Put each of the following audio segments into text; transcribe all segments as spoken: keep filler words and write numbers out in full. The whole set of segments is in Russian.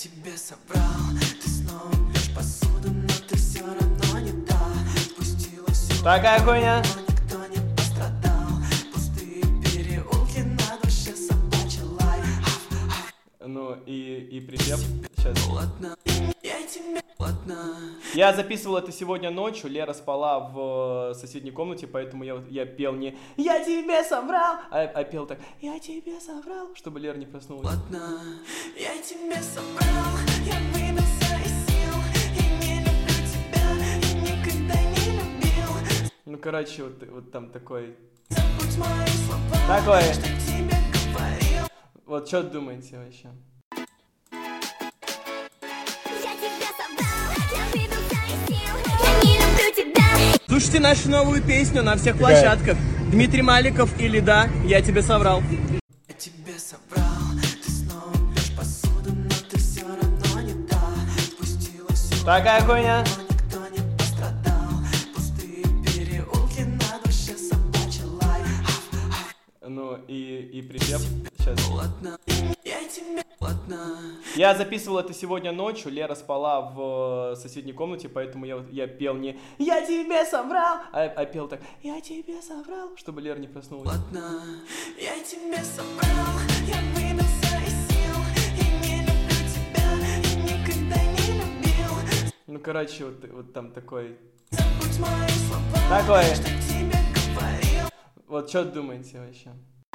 тебе соврал, ты снова бьешь посуду, но ты все равно не та. Спустилась сюда, Такая хуйня. но никто не пострадал. Пустые переулки, на душе собачий лай. Ну и, и припев. Сейчас. Ладно, я тебе ладно. Я записывал это сегодня ночью, Лера спала в соседней комнате, поэтому я, я пел не «Я тебе соврал», а, а пел так «Я тебе соврал», чтобы Лера не проснулась. Ладно, я тебе соврал, я выбился из сил. И не люблю тебя, и никогда не любил. Ну, короче, вот, вот там такой... Забудь мои слова, Такое. что тебе говорил. Вот что думаете вообще? Слушайте нашу новую песню на всех площадках. Дмитрий Маликов или да, я тебе соврал. Я тебе соврал, ты снова бьешь посуду, но ты все равно не та. Спустилась сюда, Такая хуйня. но никто не пострадал. Пустые переулки, на душе собачий лай. Ну и, и припев. Сейчас. Ладно, я тебе ладно. Я записывал это сегодня ночью, Лера спала в соседней комнате, поэтому я, я пел не «Я тебе соврал», а, а пел так «Я тебе соврал», чтобы Лера не проснулась. Ладно, я тебе соврал, я выбился из сил. И не люблю тебя, и никогда не любил. Ну, короче, вот, вот там такой... Забудь мои слова, Такое. что тебе говорил. Вот что думаете вообще?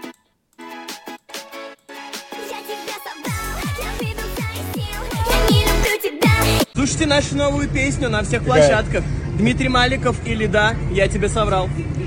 Слушайте нашу новую песню на всех площадках. Дмитрий Маликов или да, я тебе соврал.